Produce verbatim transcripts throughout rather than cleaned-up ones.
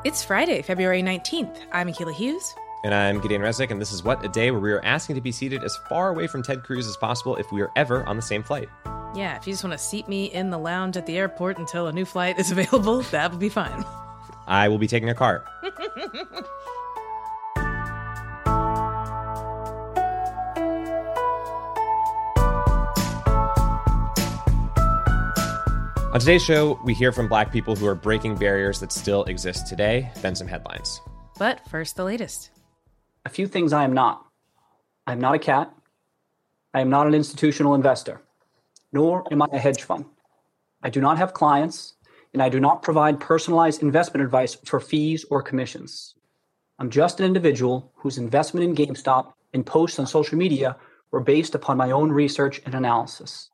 It's Friday, February nineteenth. I'm Akilah Hughes. And I'm Gideon Resnick, and this is What, a Day where we are asking to be seated as far away from Ted Cruz as possible if we are ever on the same flight. Yeah, if you just want to seat me in the lounge at the airport until a new flight is available, that would be fine. I will be taking a car. On today's show, we hear from Black people who are breaking barriers that still exist today, then some headlines. But first, the latest. A few things I am not. I am not a cat. I am not an institutional investor, nor am I a hedge fund. I do not have clients, and I do not provide personalized investment advice for fees or commissions. I'm just an individual whose investment in GameStop and posts on social media were based upon my own research and analysis.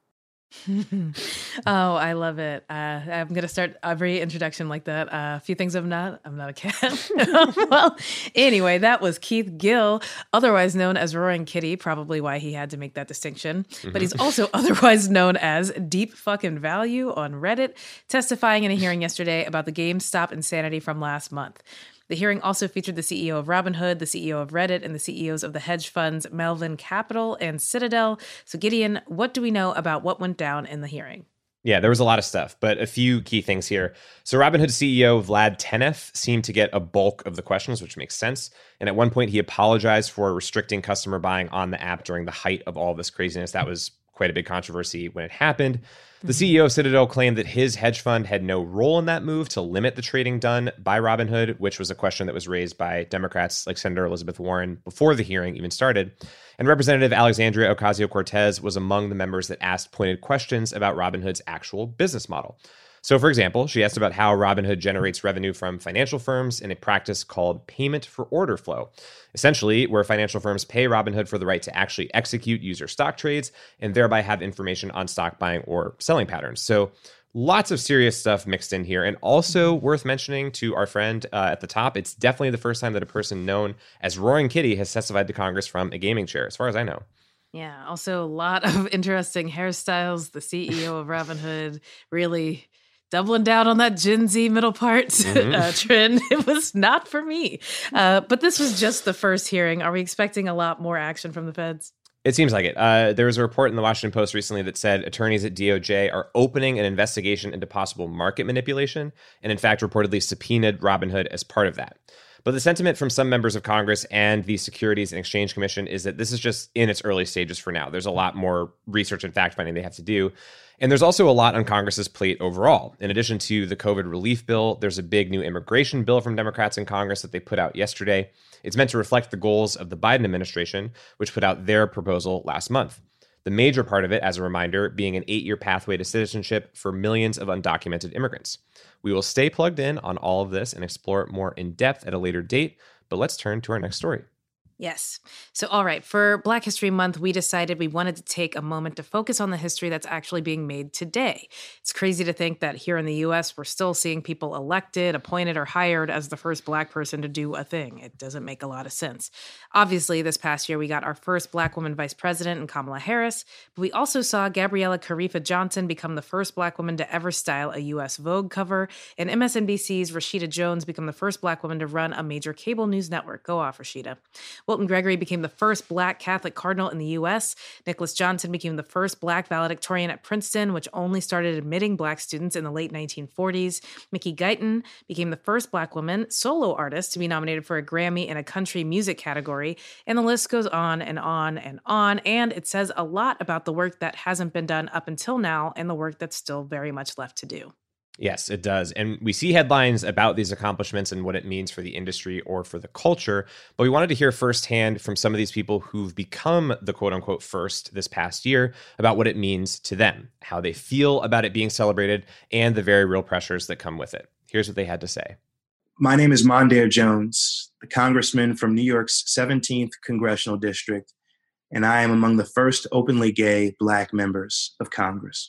Oh, I love it. Uh, I'm going to start every introduction like that. Uh, a few things I'm not. I'm not a cat. Well, anyway, that was Keith Gill, otherwise known as Roaring Kitty, probably why he had to make that distinction. Mm-hmm. But he's also otherwise known as Deep Fucking Value on Reddit, testifying in a hearing yesterday about the GameStop insanity from last month. The hearing also featured the C E O of Robinhood, the C E O of Reddit, and the C E Os of the hedge funds Melvin Capital and Citadel. So, Gideon, what do we know about what went down in the hearing? Yeah, there was a lot of stuff, but a few key things here. So Robinhood C E O Vlad Tenev seemed to get a bulk of the questions, which makes sense. And at one point, he apologized for restricting customer buying on the app during the height of all this craziness. That was quite a big controversy when it happened. The C E O of Citadel claimed that his hedge fund had no role in that move to limit the trading done by Robinhood, which was a question that was raised by Democrats like Senator Elizabeth Warren before the hearing even started. And Representative Alexandria Ocasio-Cortez was among the members that asked pointed questions about Robinhood's actual business model. So, for example, she asked about how Robinhood generates revenue from financial firms in a practice called payment for order flow, essentially where financial firms pay Robinhood for the right to actually execute user stock trades and thereby have information on stock buying or selling patterns. So lots of serious stuff mixed in here. And also worth mentioning to our friend uh, at the top, it's definitely the first time that a person known as Roaring Kitty has testified to Congress from a gaming chair, as far as I know. Yeah, also a lot of interesting hairstyles. The C E O of Robinhood really doubling down on that Gen Z middle part mm-hmm. uh, trend. It was not for me. Uh, but this was just the first hearing. Are we expecting a lot more action from the feds? It seems like it. Uh, there was a report in the Washington Post recently that said attorneys at D O J are opening an investigation into possible market manipulation and, in fact, reportedly subpoenaed Robinhood as part of that. But the sentiment from some members of Congress and the Securities and Exchange Commission is that this is just in its early stages for now. There's a lot more research and fact-finding they have to do. And there's also a lot on Congress's plate overall. In addition to the COVID relief bill, there's a big new immigration bill from Democrats in Congress that they put out yesterday. It's meant to reflect the goals of the Biden administration, which put out their proposal last month. The major part of it, as a reminder, being an eight-year pathway to citizenship for millions of undocumented immigrants. We will stay plugged in on all of this and explore it more in depth at a later date, but let's turn to our next story. Yes. So, all right, for Black History Month, we decided we wanted to take a moment to focus on the history that's actually being made today. It's crazy to think that here in the U S, we're still seeing people elected, appointed, or hired as the first Black person to do a thing. It doesn't make a lot of sense. Obviously, this past year, we got our first Black woman vice president in Kamala Harris, but we also saw Gabriella Karifa Johnson become the first Black woman to ever style a U S Vogue cover, and M S N B C's Rashida Jones become the first Black woman to run a major cable news network. Go off, Rashida. Wilton Gregory became the first Black Catholic cardinal in the U S. Nicholas Johnson became the first Black valedictorian at Princeton, which only started admitting Black students in the late nineteen forties. Mickey Guyton became the first Black woman solo artist to be nominated for a Grammy in a country music category. And the list goes on and on and on. And it says a lot about the work that hasn't been done up until now and the work that's still very much left to do. Yes, it does. And we see headlines about these accomplishments and what it means for the industry or for the culture. But we wanted to hear firsthand from some of these people who've become the quote unquote first this past year about what it means to them, how they feel about it being celebrated, and the very real pressures that come with it. Here's what they had to say. My name is Mondaire Jones, the congressman from New York's seventeenth Congressional District, and I am among the first openly gay Black members of Congress.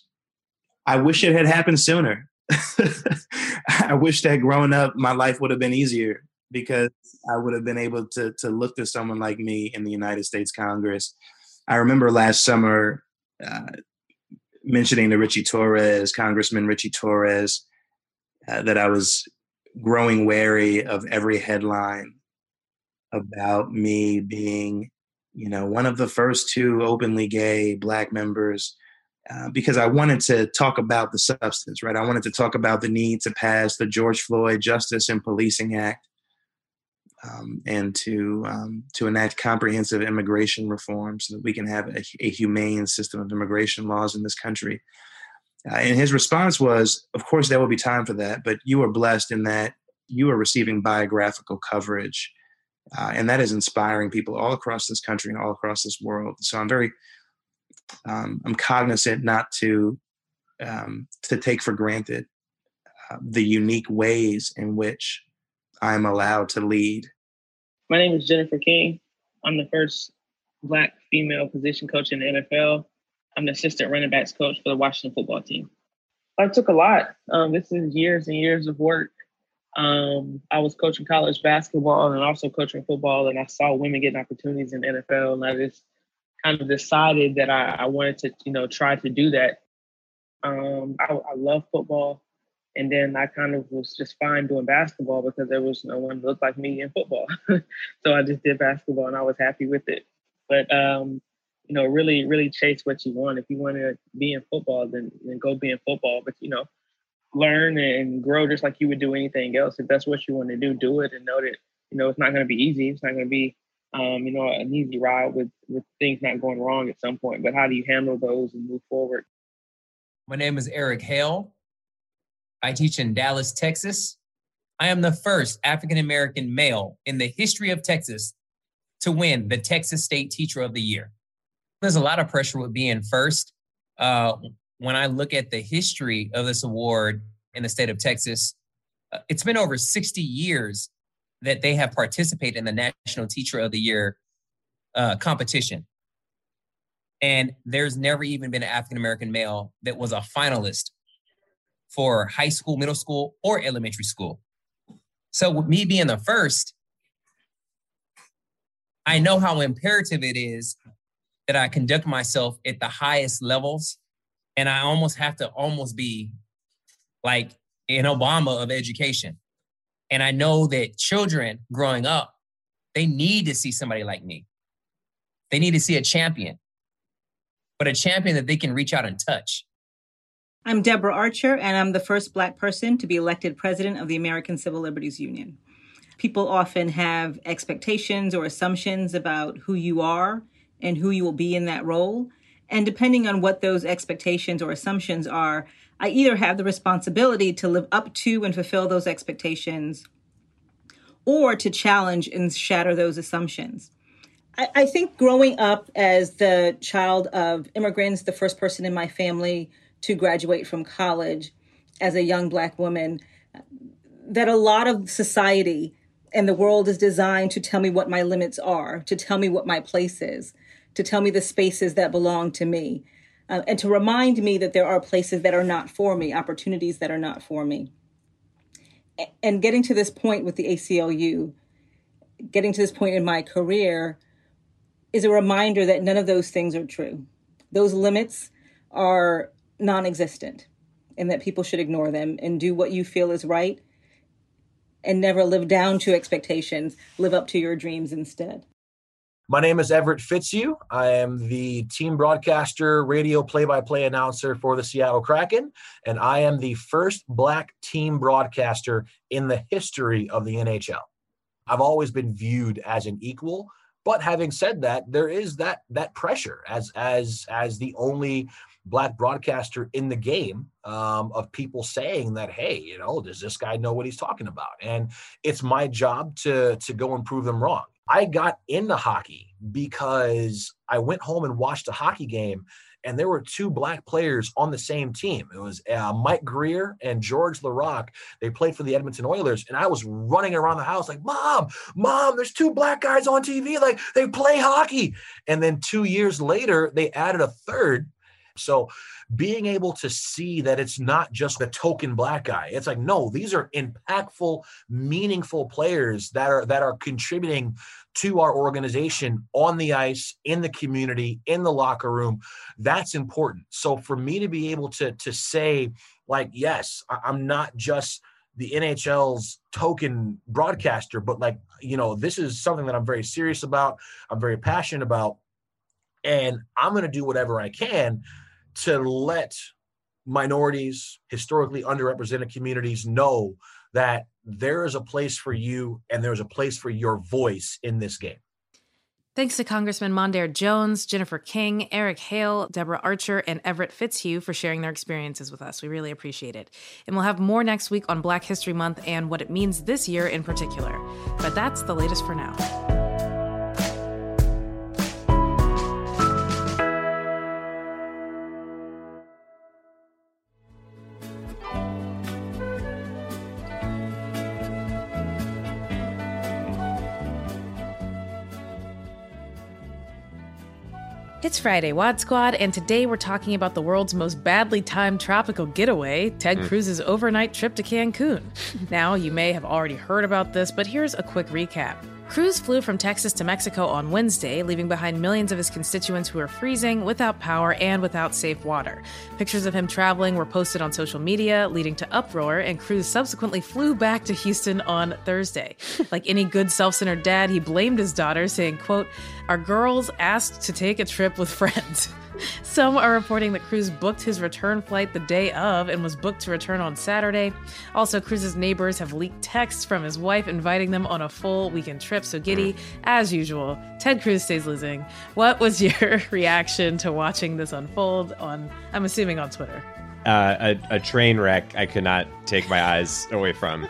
I wish it had happened sooner. I wish that growing up, my life would have been easier because I would have been able to, to look to someone like me in the United States Congress. I remember last summer uh, mentioning to Richie Torres, Congressman Richie Torres, uh, that I was growing wary of every headline about me being, you know, one of the first two openly gay Black members, uh, because I wanted to talk about the substance, right? I wanted to talk about the need to pass the George Floyd Justice and Policing Act, um, and to um, to enact comprehensive immigration reform so that we can have a, a humane system of immigration laws in this country. Uh, and his response was, of course, there will be time for that, but you are blessed in that you are receiving biographical coverage. Uh, and that is inspiring people all across this country and all across this world. So I'm very, um, I'm cognizant not to, um, to take for granted uh, the unique ways in which I'm allowed to lead. My name is Jennifer King. I'm the first Black female position coach in the N F L. I'm the assistant running backs coach for the Washington football team. I took a lot. Um, this is years and years of work. Um, I was coaching college basketball and also coaching football, and I saw women getting opportunities in the N F L, and I just kind of decided that I, I wanted to, you know, try to do that. Um, I, I love football, and then I kind of was just fine doing basketball because there was no one that looked like me in football. So I just did basketball, and I was happy with it. But um, you know, really, really chase what you want. If you want to be in football, then, then go be in football. But, you know, learn and grow just like you would do anything else. If that's what you want to do, do it and know that, you know, it's not going to be easy. It's not going to be, um, you know, an easy ride with, with things not going wrong at some point. But how do you handle those and move forward? My name is Eric Hale. I teach in Dallas, Texas. I am the first African-American male in the history of Texas to win the Texas State Teacher of the Year. There's a lot of pressure with being first. Uh, when I look at the history of this award in the state of Texas, uh, it's been over sixty years that they have participated in the National Teacher of the Year uh, competition. And there's never even been an African-American male that was a finalist for high school, middle school, or elementary school. So with me being the first, I know how imperative it is that I conduct myself at the highest levels. And I almost have to almost be like an Obama of education. And I know that children growing up, they need to see somebody like me. They need to see a champion, but a champion that they can reach out and touch. I'm Deborah Archer, and I'm the first Black person to be elected president of the American Civil Liberties Union. People often have expectations or assumptions about who you are and who you will be in that role. And depending on what those expectations or assumptions are, I either have the responsibility to live up to and fulfill those expectations or to challenge and shatter those assumptions. I, I think growing up as the child of immigrants, the first person in my family to graduate from college as a young Black woman, that a lot of society and the world is designed to tell me what my limits are, to tell me what my place is, to tell me the spaces that belong to me, uh, and to remind me that there are places that are not for me, opportunities that are not for me. And getting to this point with the A C L U, getting to this point in my career, is a reminder that none of those things are true. Those limits are non-existent, and that people should ignore them and do what you feel is right and never live down to expectations, live up to your dreams instead. My name is Everett Fitzhugh. I am the team broadcaster, radio play-by-play announcer for the Seattle Kraken, and I am the first Black team broadcaster in the history of the N H L. I've always been viewed as an equal, but having said that, there is that that pressure as as as the only Black broadcaster in the game, um, of people saying that, hey, you know, does this guy know what he's talking about? And it's my job to to go and prove them wrong. I got into hockey because I went home and watched a hockey game, and there were two Black players on the same team. It was uh, Mike Greer and George Laraque. They played for the Edmonton Oilers, and I was running around the house like, Mom, Mom, there's two Black guys on T V. Like, they play hockey. And then two years later, they added a third. So being able to see that it's not just the token Black guy, it's like, no, these are impactful, meaningful players that are that are contributing to our organization on the ice, in the community, in the locker room. That's important. So for me to be able to, to say, like, yes, I'm not just the N H L's token broadcaster, but like, you know, this is something that I'm very serious about. I'm very passionate about, and I'm going to do whatever I can to let minorities, historically underrepresented communities know that there is a place for you and there's a place for your voice in this game. Thanks to Congressman Mondaire Jones, Jennifer King, Eric Hale, Deborah Archer, and Everett Fitzhugh for sharing their experiences with us. We really appreciate it. And we'll have more next week on Black History Month and what it means this year in particular. But that's the latest for now. It's Friday, Wad Squad, and today we're talking about the world's most badly timed tropical getaway, Ted mm. Cruz's overnight trip to Cancun. Now, you may have already heard about this, but here's a quick recap. Cruz flew from Texas to Mexico on Wednesday, leaving behind millions of his constituents who are freezing, without power, and without safe water. Pictures of him traveling were posted on social media, leading to uproar, and Cruz subsequently flew back to Houston on Thursday. Like any good self-centered dad, he blamed his daughter, saying, quote, "Our girls asked to take a trip with friends." Some are reporting that Cruz booked his return flight the day of and was booked to return on Saturday. Also, Cruz's neighbors have leaked texts from his wife inviting them on a full weekend trip. So giddy, as usual, Ted Cruz stays losing. What was your reaction to watching this unfold on, I'm assuming, on Twitter? Uh, a, a train wreck I could not take my eyes away from.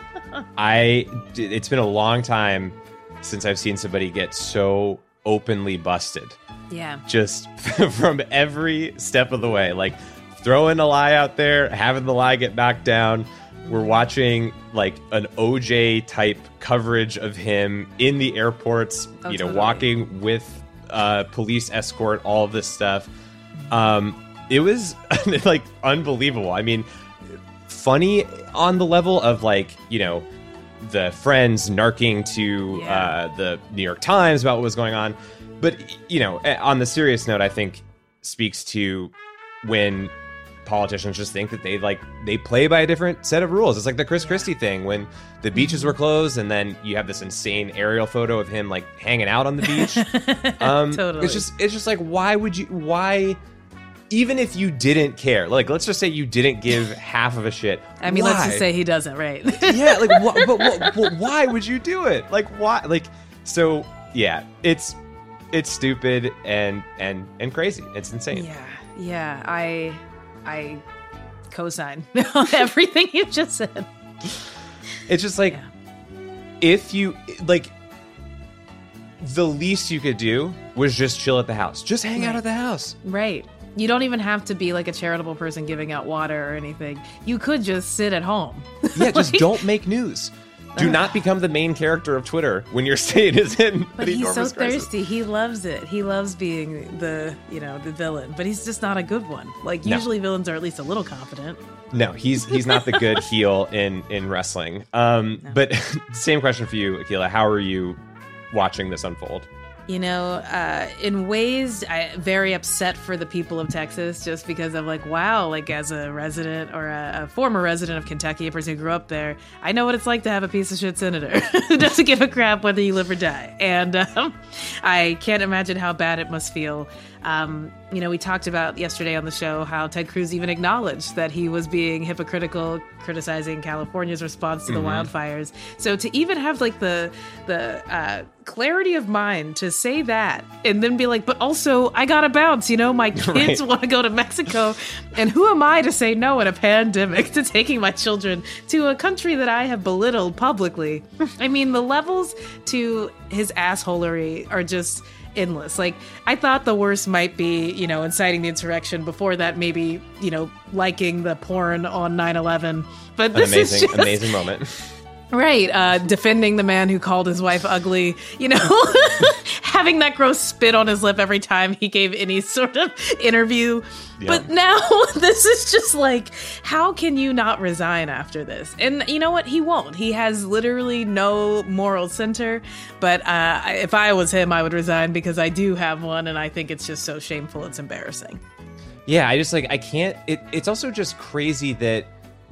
I, it's been a long time since I've seen somebody get so openly busted. Yeah. Just from every step of the way, like throwing a lie out there, having the lie get knocked down. We're watching like an O J type coverage of him in the airports, oh, you know, totally. walking with uh, police escort, all of this stuff. Um, it was like unbelievable. I mean, funny on the level of like, you know, the friends narking to yeah. uh, the New York Times about what was going on. But, you know, on the serious note, I think speaks to when politicians just think that they like they play by a different set of rules. It's like the Chris yeah. Christie thing when the beaches were closed and then you have this insane aerial photo of him like hanging out on the beach. Um, totally. It's just it's just like, why would you why even if you didn't care, like let's just say you didn't give half of a shit. I mean, why? let's just say he doesn't, right? yeah, like wh- but, but, but why would you do it? Like why? Like so yeah, it's. It's stupid and and and crazy. It's insane. Yeah, yeah. I I co-sign everything you just said. It's just like yeah. if you like, the least you could do was just chill at the house. Just hang right. out at the house. Right. You don't even have to be like a charitable person giving out water or anything. You could just sit at home. Yeah, like, just don't make news. Do not become the main character of Twitter when your state is in but an he's enormous so crisis. Thirsty. He loves it. He loves being the, you know, the villain. But he's just not a good one. Like usually no. villains are at least a little confident. No, he's he's not the good heel in in wrestling. Um, no. But same question for you, Akilah. How are you watching this unfold? You know, uh, in ways, I very upset for the people of Texas just because I'm like, wow, like as a resident or a, a former resident of Kentucky, a person who grew up there, I know what it's like to have a piece of shit senator who doesn't give a crap whether you live or die. And um, I can't imagine how bad it must feel. Um, you know, we talked about yesterday on the show how Ted Cruz even acknowledged that he was being hypocritical, criticizing California's response to the mm-hmm. wildfires. So to even have like the the uh, clarity of mind to say that and then be like, but also I gotta bounce, you know, my kids right. want to go to Mexico, and who am I to say no in a pandemic to taking my children to a country that I have belittled publicly? I mean, the levels to his assholery are just endless. Like, I thought the worst might be, you know, inciting the insurrection. Before that, maybe, you know, liking the porn on nine eleven. But this An amazing, is just, amazing moment. Right. Uh, defending the man who called his wife ugly, you know, having that gross spit on his lip every time he gave any sort of interview. Yeah. But now this is just like, how can you not resign after this? And you know what? He won't. He has literally no moral center. But uh, if I was him, I would resign because I do have one. And I think it's just so shameful. It's embarrassing. Yeah, I just like, I can't. It, it's also just crazy that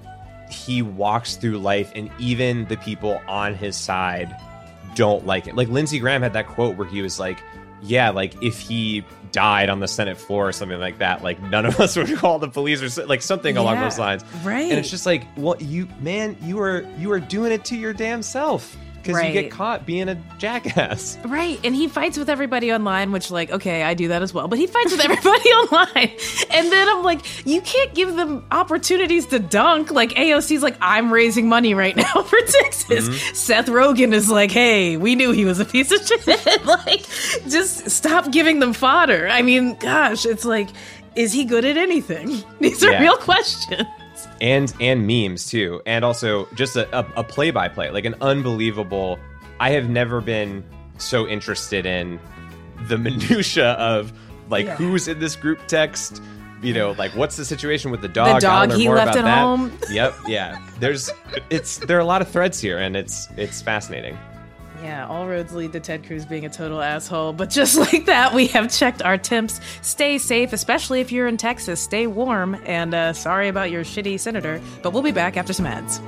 he walks through life and even the people on his side don't like it. Like Lindsey Graham had that quote where he was like, yeah, like if he died on the Senate floor or something like that, like none of us would call the police or so, like something yeah, along those lines. Right. And it's just like, well, you, man, you are, you are doing it to your damn self. Because right. you get caught being a jackass. Right. And he fights with everybody online, which, like, okay, I do that as well. But he fights with everybody online. And then I'm like, you can't give them opportunities to dunk. Like, A O C's like, I'm raising money right now for Texas. Mm-hmm. Seth Rogen is like, hey, we knew he was a piece of shit. Like, just stop giving them fodder. I mean, gosh, it's like, is he good at anything? These are yeah. real questions. And and memes too, and also just a, a, a play-by-play, like an unbelievable. I have never been so interested in the minutia of like yeah. who's in this group text. You know, like what's the situation with the dog? The dog he left at that. home. Yep, yeah. There's it's there are a lot of threads here, and it's it's fascinating. Yeah, all roads lead to Ted Cruz being a total asshole. But just like that, we have checked our temps. Stay safe, especially if you're in Texas. Stay warm. And uh, sorry about your shitty senator. But we'll be back after some ads.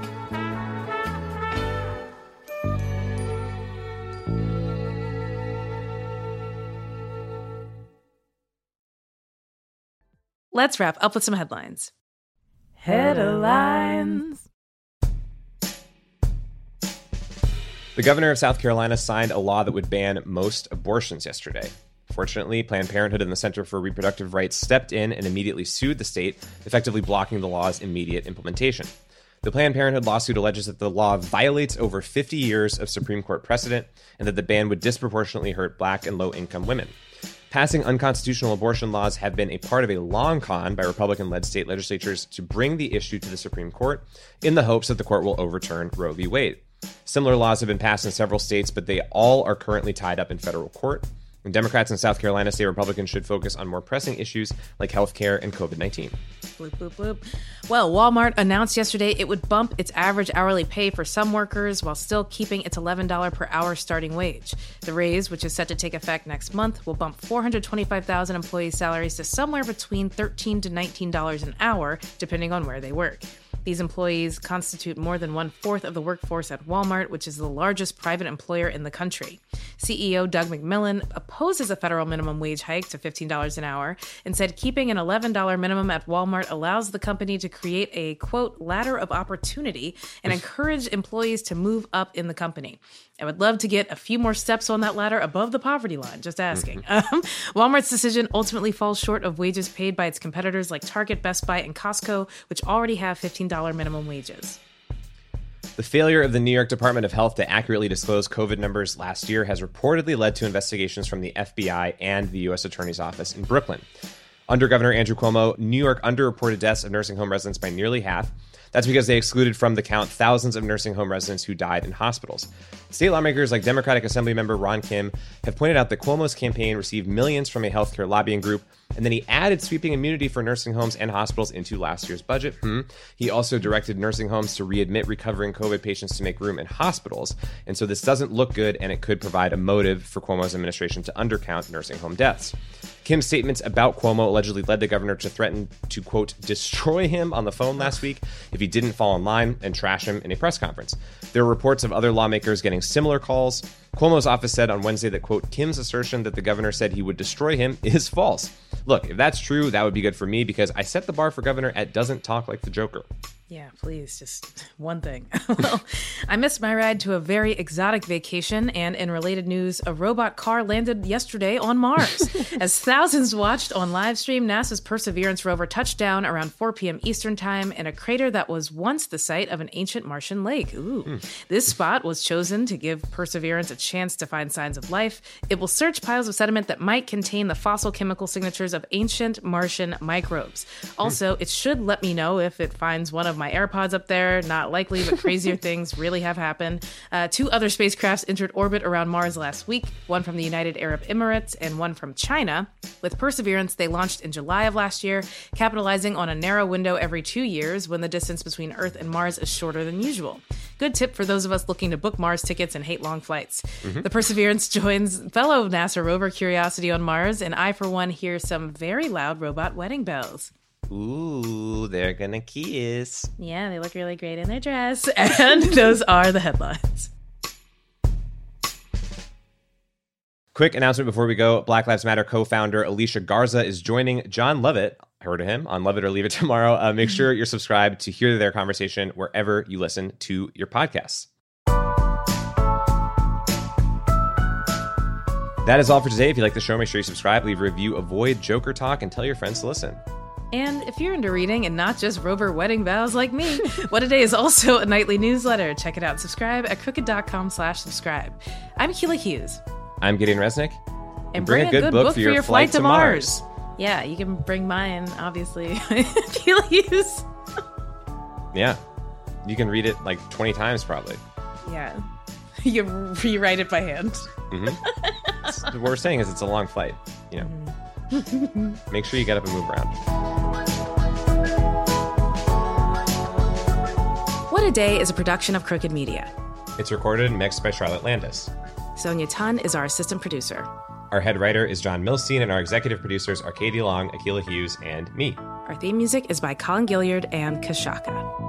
Let's wrap up with some headlines. Headlines. The governor of South Carolina signed a law that would ban most abortions yesterday. Fortunately, Planned Parenthood and the Center for Reproductive Rights stepped in and immediately sued the state, effectively blocking the law's immediate implementation. The Planned Parenthood lawsuit alleges that the law violates over fifty years of Supreme Court precedent and that the ban would disproportionately hurt Black and low-income women. Passing unconstitutional abortion laws have been a part of a long con by Republican-led state legislatures to bring the issue to the Supreme Court in the hopes that the court will overturn Roe v. Wade. Similar laws have been passed in several states, but they all are currently tied up in federal court. And Democrats in South Carolina say Republicans should focus on more pressing issues like health care and covid nineteen. Bloop, bloop, bloop. Well, Walmart announced yesterday it would bump its average hourly pay for some workers while still keeping its eleven dollars per hour starting wage. The raise, which is set to take effect next month, will bump four hundred twenty-five thousand employees' salaries to somewhere between thirteen to nineteen dollars an hour, depending on where they work. These employees constitute more than one-fourth of the workforce at Walmart, which is the largest private employer in the country. C E O Doug McMillon opposes a federal minimum wage hike to fifteen dollars an hour and said keeping an eleven dollars minimum at Walmart allows the company to create a, quote, ladder of opportunity and encourage employees to move up in the company. I would love to get a few more steps on that ladder above the poverty line, just asking. Mm-hmm. Um, Walmart's decision ultimately falls short of wages paid by its competitors like Target, Best Buy, and Costco, which already have fifteen dollars minimum wages. The failure of the New York Department of Health to accurately disclose COVID numbers last year has reportedly led to investigations from the F B I and the U S Attorney's Office in Brooklyn. Under Governor Andrew Cuomo, New York underreported deaths of nursing home residents by nearly half. That's because they excluded from the count thousands of nursing home residents who died in hospitals. State lawmakers like Democratic Assemblymember Ron Kim have pointed out that Cuomo's campaign received millions from a healthcare lobbying group, and then he added sweeping immunity for nursing homes and hospitals into last year's budget. Hmm. He also directed nursing homes to readmit recovering COVID patients to make room in hospitals. And so this doesn't look good, and it could provide a motive for Cuomo's administration to undercount nursing home deaths. Kim's statements about Cuomo allegedly led the governor to threaten to, quote, destroy him on the phone last week if he didn't fall in line and trash him in a press conference. There are reports of other lawmakers getting similar calls. Cuomo's office said on Wednesday that, quote, Kim's assertion that the governor said he would destroy him is false. Look, if that's true, that would be good for me because I set the bar for governor at doesn't talk like the Joker. Yeah, please, just one thing. Well, I missed my ride to a very exotic vacation, and in related news, a robot car landed yesterday on Mars. As thousands watched on live stream, NASA's Perseverance rover touched down around four p.m. Eastern time in a crater that was once the site of an ancient Martian lake. Ooh. Mm. This spot was chosen to give Perseverance a chance to find signs of life. It will search piles of sediment that might contain the fossil chemical signatures of ancient Martian microbes. Also, mm. it should let me know if it finds one of my AirPods up there. Not likely, but crazier things really have happened. Uh, two other spacecrafts entered orbit around Mars last week, one from the United Arab Emirates and one from China. With Perseverance, they launched in July of last year, capitalizing on a narrow window every two years when the distance between Earth and Mars is shorter than usual. Good tip for those of us looking to book Mars tickets and hate long flights. Mm-hmm. The Perseverance joins fellow NASA rover Curiosity on Mars, and I, for one, hear some very loud robot wedding bells. Ooh, they're gonna kiss. Yeah, they look really great in their dress. And those are the headlines. Quick announcement before we go. Black Lives Matter co-founder Alicia Garza is joining John Lovett, heard of him, on Love It or Leave It tomorrow. Uh, make sure you're subscribed to hear their conversation wherever you listen to your podcasts. That is all for today. If you like the show, make sure you subscribe, leave a review, avoid Joker talk, and tell your friends to listen. And if you're into reading and not just Rover wedding vows like me, What a Day is also a nightly newsletter. Check it out. Subscribe at crooked.com slash subscribe. I'm Keela Hughes. I'm Gideon Resnick. And bring, bring a, good, good book, book for your, your flight, flight to Mars. Mars. Yeah, you can bring mine, obviously. Keela Hughes. Yeah. You can read it like twenty times probably. Yeah. You rewrite it by hand. Mm-hmm. What we're saying is it's a long flight, you know. Mm-hmm. Make sure you get up and move around. What a Day is a production of Crooked Media. It's recorded and mixed by Charlotte Landis. Sonia Tun is our assistant producer. Our head writer is John Milstein, and our executive producers are Katie Long, Akilah Hughes, and me. Our theme music is by Colin Gilliard and Kashaka.